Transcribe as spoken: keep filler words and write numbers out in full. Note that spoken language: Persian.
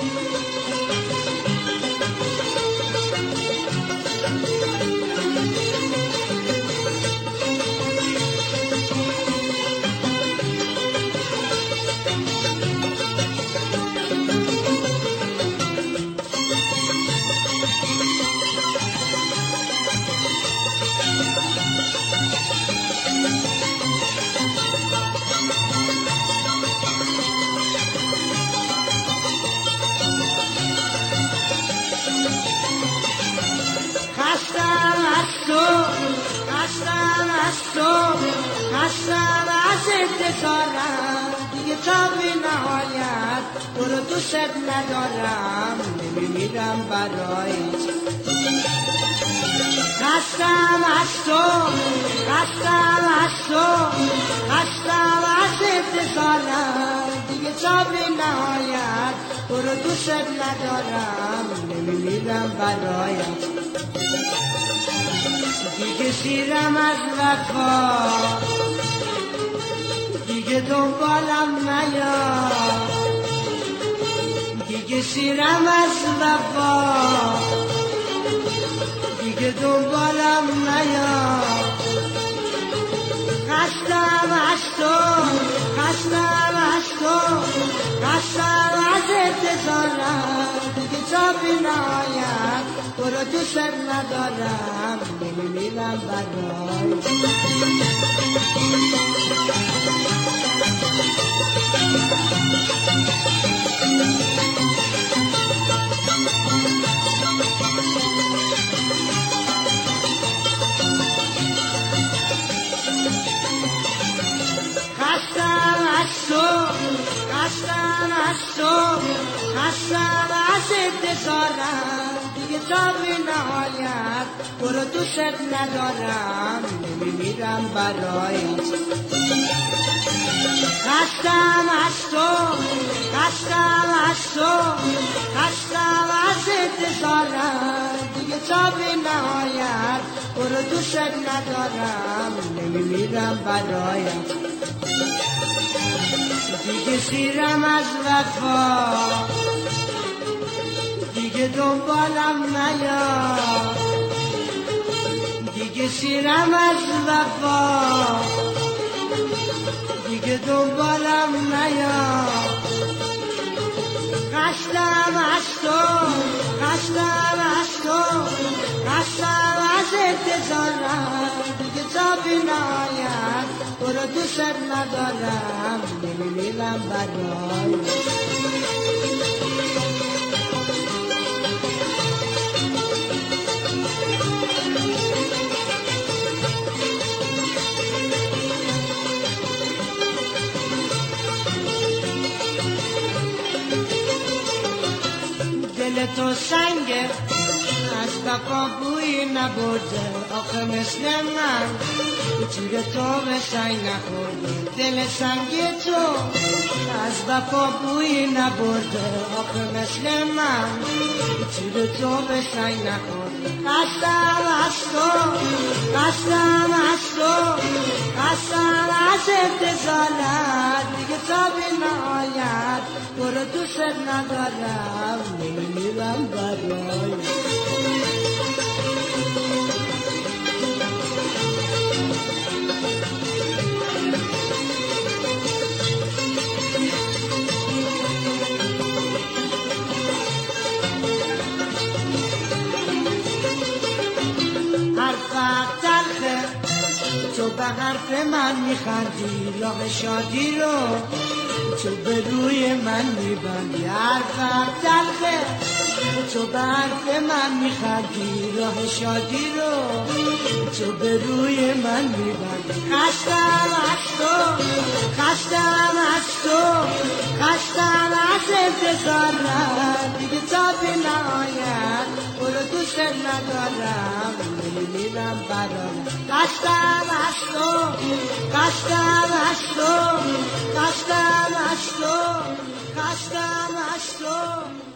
خستم از انتظارم دیگه تا به نهایت برو دوست ندارم نمیمیرم برایت خستم از تو خستم از تو خستم از انتظارم دیگه تا به نهایت برو دوست ندارم نمیمیرم برایت دیگه سیرم از وفا دیگه دنبالم نیا دیگه سیرم از وفا دیگه دنبالم نیا خستم از تو خستم از تو خستم از انتظارم دیگه تا به نهایت برو دوست ندارم نمیمیرم برای خستم از تو خستم از تو خستم از انتظارم دیگه تا به نهایت برو دوست ندارم نمیمیرم برایت خستم از تو خستم از تو خستم از انتظارم دیگه تا به نهایت برو دوست ندارم نمیمیرم برایت دیگه سیرم از وفا دیگه دنبالم نیا دیگه سیرم از وفا دیگه دنبالم نیا خستم از تو خستم از تو خستم از انتظارم دیگه تا به نهایت برو دوست ندارم نمیمیرم برای دل تو سنگه از وفا بوی نبرده آخه مثل من چیره تو به سنگ نخورده دل سنگ تو از وفا بوی نبرده آخه مثل من چیره تو به سنگ نخورده خستم از تو خستم از تو خستم از انتظارت دیگه تا به نهایت برو دوست ندارم نمیمیرم برای حرفت تلخه تو به حرف من میخندی راه شادی رو تو به روی من میبندی حرفت تلخه تو به حرف من میخندی راه شادی رو تو به روی من میبندی خستم از تو خستم از تو خستم از انتظارم دیگه تا به نهایت برو دوست ندارم نمیمیرم برای خستم از تو خستم از تو خستم از تو خستم از تو